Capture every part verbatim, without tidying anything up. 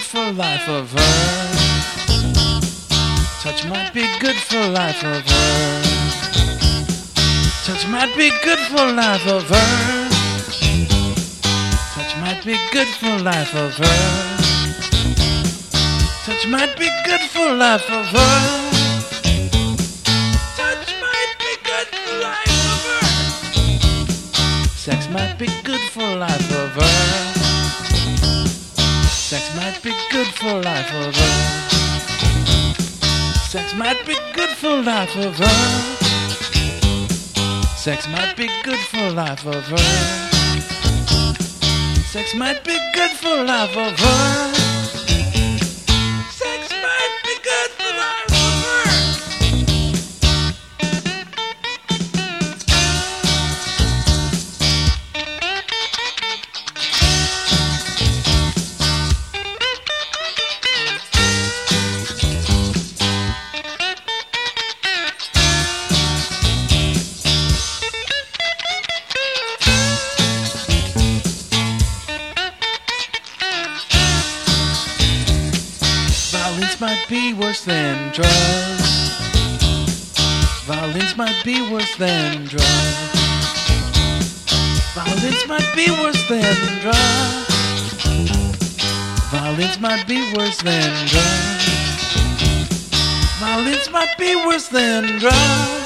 for life of her. Touch might be good for life of her. Touch might be good for life of her. Touch might be good for life of her. Touch might be good for life of her. Touch might be good for life of her. Sex might be good for life of her. Sex might be good for life of her. Sex might be good for life of her. Sex might be good for life of her. Sex might be good for life of her. Sex might be good for life of her. Violence might be worse than drugs. Violence might be worse than drugs. Violence might be worse than drugs. Violence might be worse than drugs. Violence might be worse than drugs.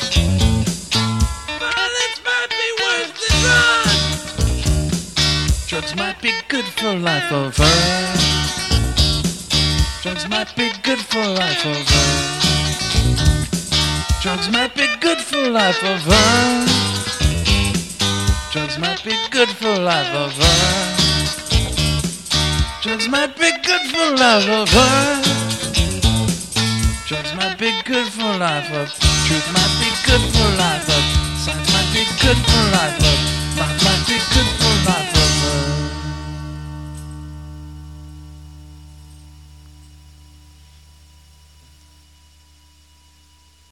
Violence might be worse than drugs. Drugs might be good for life of her. Drugs might be good for life of her. Drugs might be good for life of her. Drugs might be good for life of her. Drugs might be good for life of her. Drugs might be good for life of. Truth might be good for life of.